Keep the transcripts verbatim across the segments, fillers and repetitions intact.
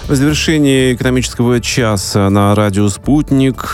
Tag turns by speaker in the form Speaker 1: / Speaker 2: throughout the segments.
Speaker 1: В завершении экономического часа на радио «Спутник»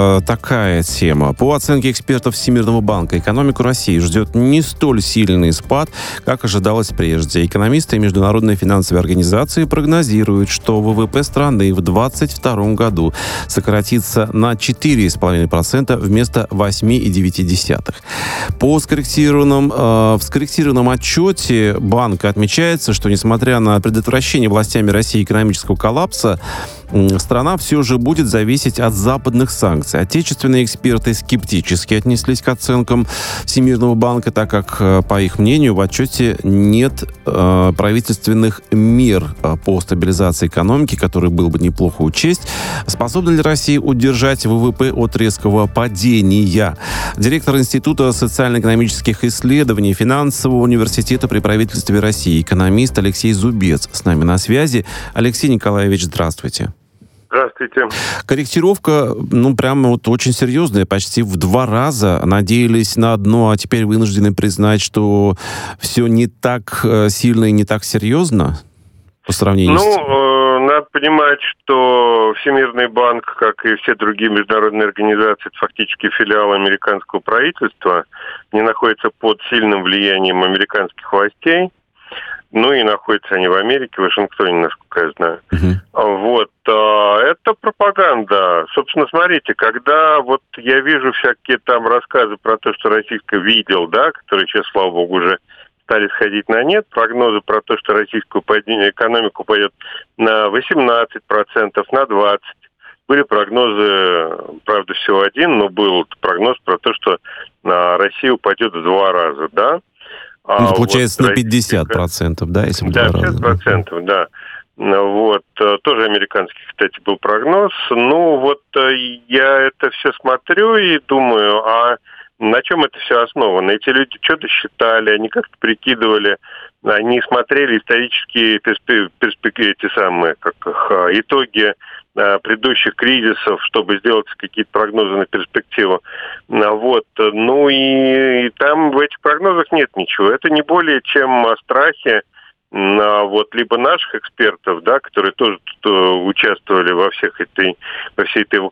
Speaker 1: такая тема. По оценке экспертов Всемирного банка, экономику России ждет не столь сильный спад, как ожидалось прежде. Экономисты Международной финансовой организации прогнозируют, что ВВП страны в двадцать втором году сократится на четыре целых пять десятых процента вместо восемь целых девять десятых процента. По скорректированном, э, в скорректированном отчете банка отмечается, что несмотря на предотвращение властями России экономического коллапса, страна все же будет зависеть от западных санкций. Отечественные эксперты скептически отнеслись к оценкам Всемирного банка, так как, по их мнению, в отчете нет э, правительственных мер по стабилизации экономики, которые было бы неплохо учесть. Способна ли Россия удержать ВВП от резкого падения? Директор Института социально-экономических исследований Финансового университета при правительстве России, экономист Алексей Зубец с нами на связи. Алексей Николаевич, здравствуйте.
Speaker 2: Здравствуйте.
Speaker 1: Корректировка, ну, прямо вот очень серьезная, почти в два раза. Надеялись на одно, а теперь вынуждены признать, что все не так сильно и не так серьезно по сравнению
Speaker 2: ну,
Speaker 1: с...
Speaker 2: Ну, э, надо понимать, что Всемирный банк, как и все другие международные организации, это фактически филиал американского правительства, не находится под сильным влиянием американских властей. Ну и находятся они в Америке, в Вашингтоне, насколько я знаю. Uh-huh. Вот. Это пропаганда. Собственно, смотрите, когда вот я вижу всякие там рассказы про то, что российское видел, да, которые сейчас, слава богу, уже стали сходить на нет, прогнозы про то, что российскую экономика упадет на восемнадцать процентов, на двадцать процентов. Были прогнозы, правда, всего один, но был прогноз про то, что Россия упадет в два раза, да.
Speaker 1: Ну, а получается, вот на пятьдесят процентов, да, если бы
Speaker 2: да,
Speaker 1: два
Speaker 2: пятьдесят процентов, раза. Да. Вот. Тоже американский, кстати, был прогноз. Ну, вот я это все смотрю и думаю, а на чем это все основано? Эти люди что-то считали, они как-то прикидывали, они смотрели исторические перспективы, перспективы эти самые, как их, итоги предыдущих кризисов, чтобы сделать какие-то прогнозы на перспективу. Вот. Ну и, и там в этих прогнозах нет ничего. Это не более чем страхи вот, либо наших экспертов, да, которые тоже тут участвовали во всех этой, во всей этой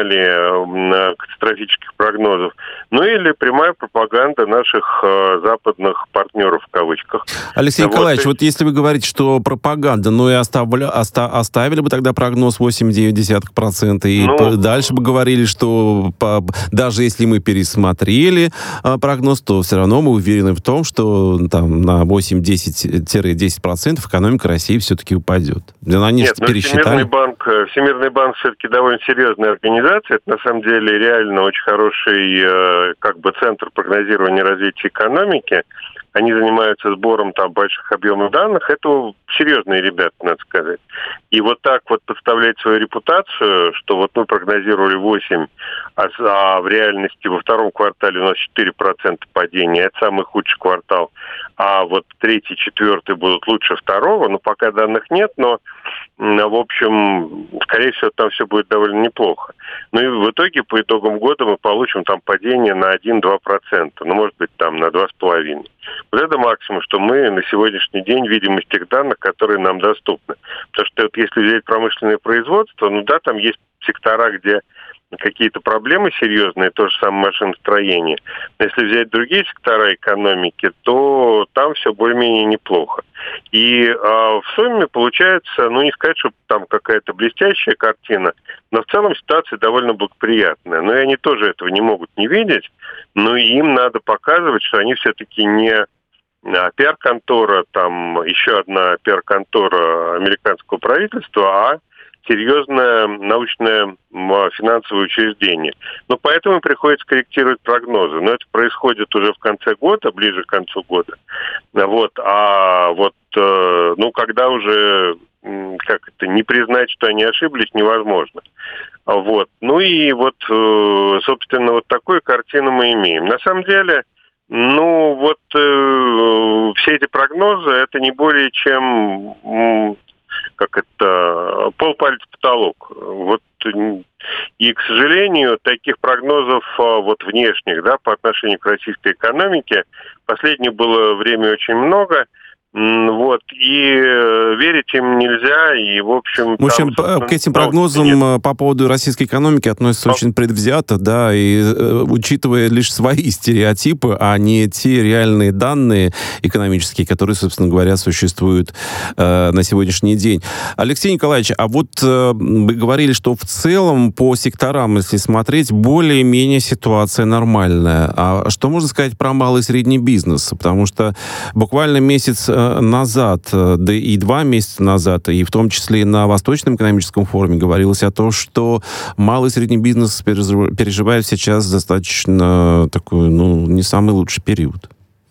Speaker 2: канале катастрофических прогнозов, ну или прямая пропаганда наших э, западных партнеров в кавычках.
Speaker 1: Алексей
Speaker 2: вот.
Speaker 1: Николаевич, вот если вы говорите, что пропаганда, ну и оставили, оста, оставили бы тогда прогноз восемь целых девять десятых процента и ну, дальше бы говорили, что по, даже если мы пересмотрели э, прогноз, то все равно мы уверены в том, что там на восемь-десять процентов экономика России все-таки упадет. Да, они
Speaker 2: Нет, но Всемирный банк, Всемирный банк все-таки довольно серьезная организация. Это на самом деле реально очень хороший как бы центр прогнозирования развития экономики. Они занимаются сбором там больших объемов данных. Это серьезные ребята, надо сказать. И вот так вот подставлять свою репутацию, что вот мы прогнозировали восемь, а, а в реальности во втором квартале у нас четыре процента падения. Это самый худший квартал. А вот третий, четвертый будут лучше второго. Ну, пока данных нет, но, в общем, скорее всего, там все будет довольно неплохо. Ну и в итоге, по итогам года мы получим там падение на один-два процента. Ну, может быть, там на два с половиной. Вот это максимум, что мы на сегодняшний день видим из тех данных, которые нам доступны. Потому что вот если взять промышленное производство, ну да, там есть сектора, где какие-то проблемы серьезные, то же самое машиностроение. Но если взять другие сектора экономики, то там все более-менее неплохо. И а, в сумме получается, ну не сказать, что там какая-то блестящая картина, но в целом ситуация довольно благоприятная. Но и они тоже этого не могут не видеть, но им надо показывать, что они все-таки не пиар-контора, там еще одна пиар-контора американского правительства, а серьезное научное финансовое учреждение. Но поэтому приходится корректировать прогнозы. Но это происходит уже в конце года, ближе к концу года. Вот. А вот, ну, когда уже, как это, не признать, что они ошиблись, невозможно. Вот. Ну и вот, собственно, вот такую картину мы имеем. На самом деле, ну, вот э, все эти прогнозы, это не более чем, м, как это, полпальца потолок. Вот, и, к сожалению, таких прогнозов вот внешних, да, по отношению к российской экономике, последнее было время очень много. Вот, и верить им нельзя, и, в общем...
Speaker 1: В общем, там, к этим прогнозам нет. По поводу российской экономики относятся По... очень предвзято, да, и э, учитывая лишь свои стереотипы, а не те реальные данные экономические, которые, собственно говоря, существуют э, на сегодняшний день. Алексей Николаевич, а вот э, вы говорили, что в целом по секторам, если смотреть, более-менее ситуация нормальная. А что можно сказать про малый и средний бизнес? Потому что буквально месяц назад, да и два месяца назад, и в том числе и на Восточном экономическом форуме говорилось о том, что малый и средний бизнес переживает сейчас достаточно такой, ну, не самый лучший период.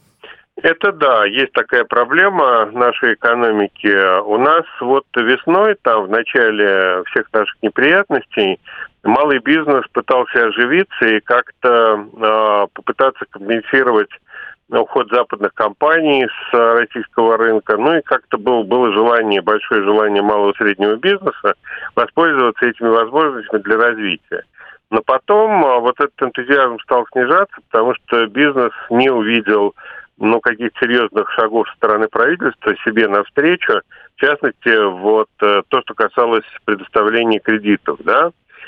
Speaker 2: Это да, есть такая проблема нашей экономики. У нас вот весной, там, в начале всех наших неприятностей, малый бизнес пытался оживиться и как-то э, попытаться компенсировать уход западных компаний с российского рынка. Ну и как-то был, было желание, большое желание малого и среднего бизнеса воспользоваться этими возможностями для развития. Но потом вот этот энтузиазм стал снижаться, потому что бизнес не увидел ну, каких-то серьезных шагов со стороны правительства себе навстречу. В частности, вот то, что касалось предоставления кредитов, да.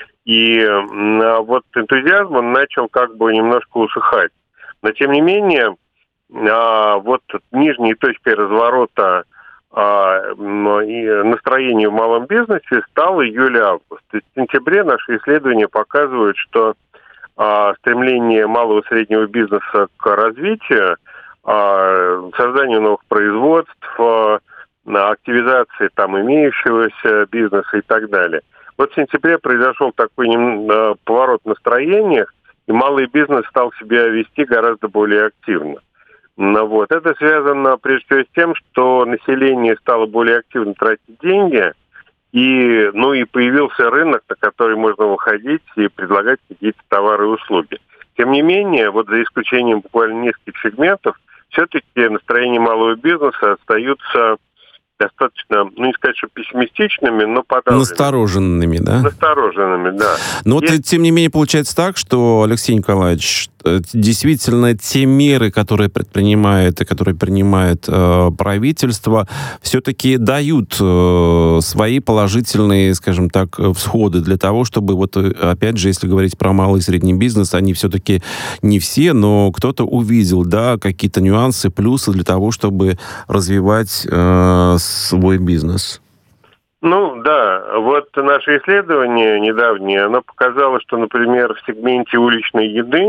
Speaker 2: И вот энтузиазм он начал как бы немножко усыхать. Но тем не менее, А, вот нижней точкой разворота а, настроения в малом бизнесе стал июль-август. В сентябре наши исследования показывают, что а, стремление малого и среднего бизнеса к развитию, а, созданию новых производств, а, активизации там имеющегося бизнеса и так далее. Вот в сентябре произошел такой а, поворот в настроениях, и малый бизнес стал себя вести гораздо более активно. Ну, вот. Это связано прежде всего с тем, что население стало более активно тратить деньги, и, ну, и появился рынок, на который можно выходить и предлагать какие-то товары и услуги. Тем не менее, вот за исключением буквально нескольких сегментов, все-таки настроения малого бизнеса остаются достаточно, ну, не сказать, что пессимистичными, но подавленными.
Speaker 1: Настороженными, да?
Speaker 2: Настороженными, да.
Speaker 1: Но Есть... вот, тем не менее, получается так, что, Алексей Николаевич, действительно те меры, которые предпринимает и которые принимает э, правительство, все-таки дают э, свои положительные, скажем так, всходы для того, чтобы, вот опять же, если говорить про малый и средний бизнес, они все-таки не все, но кто-то увидел, да, какие-то нюансы, плюсы для того, чтобы развивать э, свой бизнес.
Speaker 2: Ну, да, вот наше исследование недавнее, оно показало, что, например, в сегменте уличной еды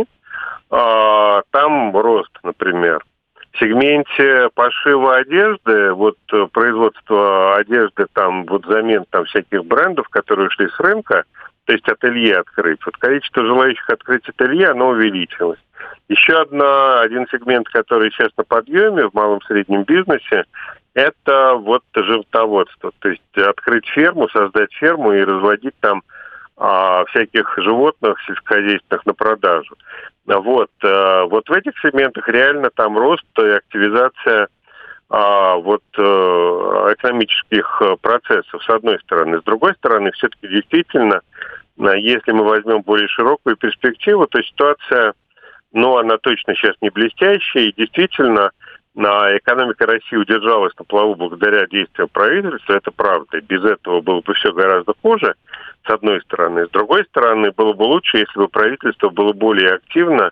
Speaker 2: а, там рост, например. В сегменте пошива одежды, вот производство одежды, там вот замен там всяких брендов, которые ушли с рынка, то есть ателье открыть. Вот количество желающих открыть ателье, оно увеличилось. Еще одна, один сегмент, который сейчас на подъеме в малом и среднем бизнесе, это вот животноводство. То есть открыть ферму, создать ферму и разводить там а, всяких животных сельскохозяйственных на продажу. Вот, а, вот в этих сегментах реально там рост и активизация а, вот, а, экономических процессов, с одной стороны. С другой стороны, все-таки действительно, если мы возьмем более широкую перспективу, то ситуация, ну, она точно сейчас не блестящая, и действительно, экономика России удержалась на плаву благодаря действиям правительства, это правда. Без этого было бы все гораздо хуже, с одной стороны. С другой стороны, было бы лучше, если бы правительство было более активно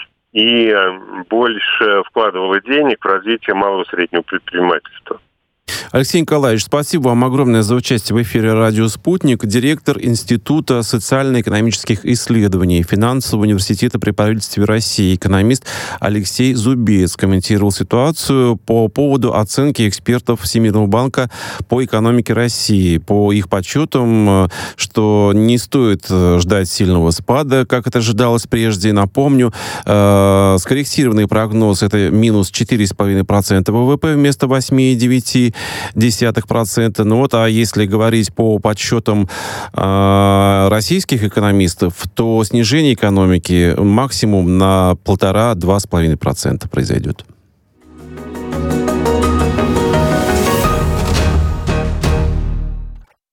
Speaker 2: и больше вкладывало денег в развитие малого и среднего предпринимательства.
Speaker 1: Алексей Николаевич, спасибо вам огромное за участие в эфире «Радио Спутник». Директор Института социально-экономических исследований Финансового университета при правительстве России, экономист Алексей Зубец комментировал ситуацию по поводу оценки экспертов Всемирного банка по экономике России. По их подсчетам, что не стоит ждать сильного спада, как это ожидалось прежде. Напомню, э, скорректированный прогноз — это минус четыре целых пять десятых процента ВВП вместо восемь целых девять десятых процента. Ну вот, а если говорить по подсчетам э, российских экономистов, то снижение экономики максимум на полтора-два с половиной процента произойдет.